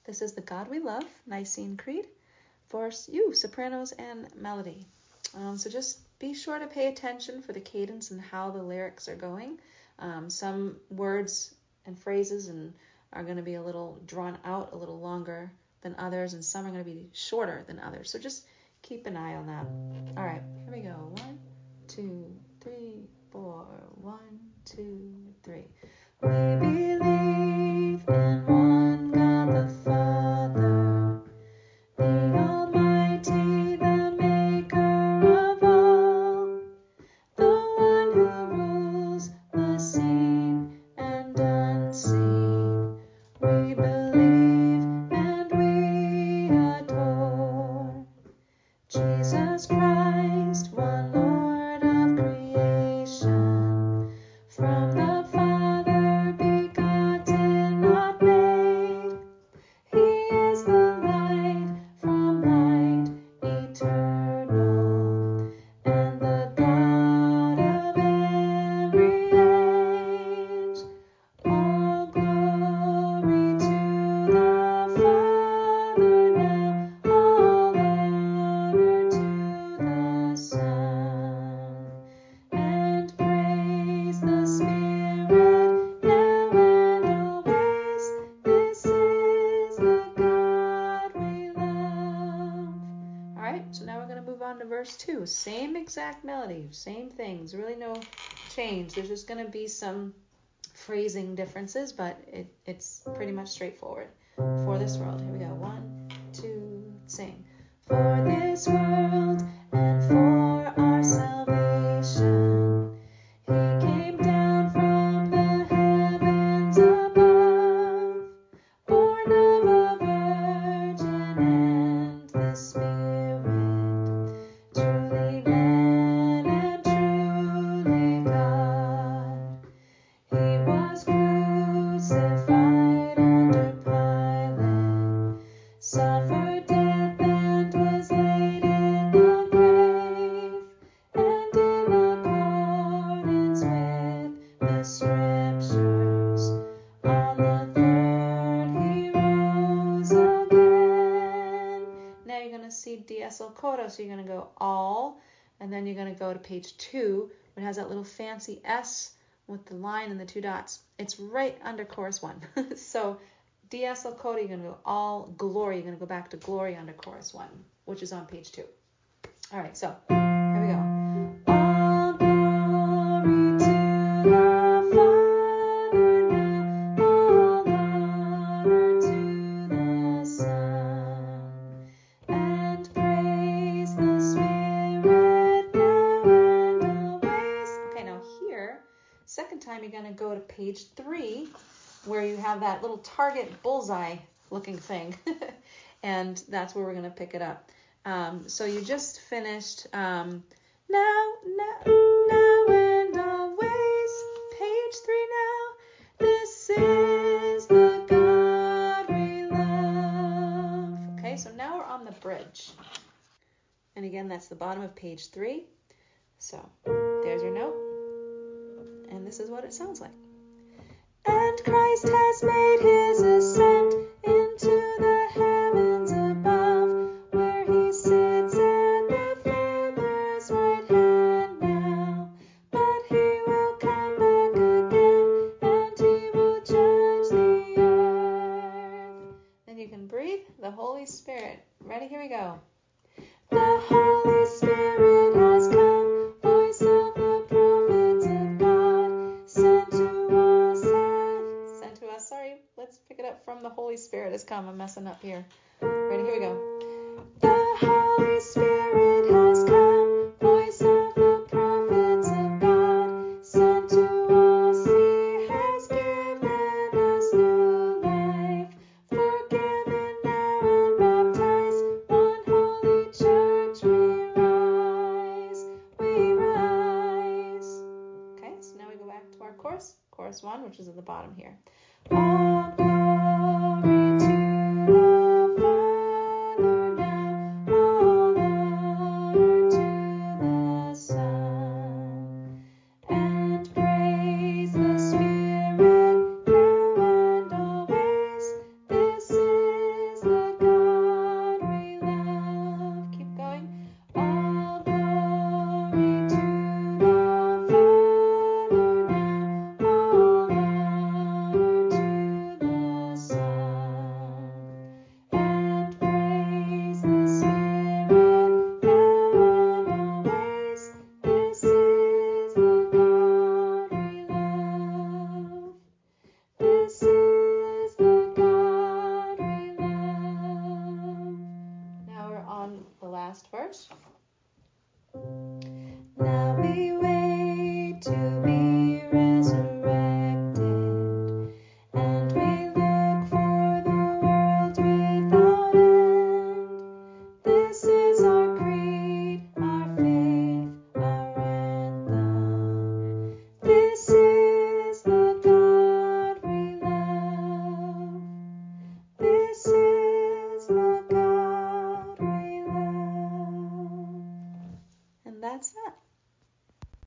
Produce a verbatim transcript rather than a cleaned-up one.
This is the God We Love, Nicene Creed, for you, sopranos and melody. Um, so just be sure to pay attention for the cadence and how the lyrics are going. Um, some words and phrases and are going to be a little drawn out, a little longer than others, and some are going to be shorter than others. So just keep an eye on that. All right, here we go. One, two, three, four. One, two, three. We believe in one God the Father, the Almighty, the Maker of all, the one who rules the seen and unseen. We believe and we adore Jesus Christ, one Lord of creation, from the Father begotten, not made. He is the light from light, eternal, and the God of every age. All glory to the Father now, all honor to the Son, and praise the Spirit now and always. This is the God we love. All right, so now we're going to move on to verse two. Same exact melody, same things, really no change. There's just going to be some phrasing differences, but it, it's pretty much straightforward. For this world. Here we go. One, two, sing. For this world and for our salvation, He came down from the heavens above, born of a virgin and the Spirit, truly man and truly God. He was crucified under Pilate, suffered death and was laid in the grave, and in accordance with the Scriptures, on the third He rose again. Now you're going to see Dies il coro, so you're going to go all, and then you're going to go to page two, where it has that little fancy S with the line and the two dots. It's right under chorus one. So Dies il coro, you're going to go all, glory, you're going to go back to glory under chorus one, which is on page two. All right, so here we go. All glory to the Father now, all honor to the Son, and praise the Spirit now and always. Okay, now here, second time you're going to go to page three, where you have that little target bullseye looking thing. And that's where we're going to pick it up. Um, so you just finished um, now, now, now and always, page three now. This is the God we love. Okay, so now we're on the bridge. And again, that's the bottom of page three. So there's your note. And this is what it sounds like. And Christ has made His ascent into the heavens above, where He sits at the Father's right hand now. But He will come back again, and He will judge the earth. Then you can breathe. The Holy Spirit. Ready? Here we go. The Holy Spirit has come, voice of the prophets of God, sent to us, sent to us, sorry, let's pick it up from the Holy Spirit has come. I'm messing up here. Ready, here we go. The Holy Spirit has come, voice of the prophets of God, sent to us, He has given us new life, forgiven now and baptized, one holy church we rise, we rise. Okay, so now we go back to our chorus, chorus one, which is at the bottom here. All glory to the Father now, that's that.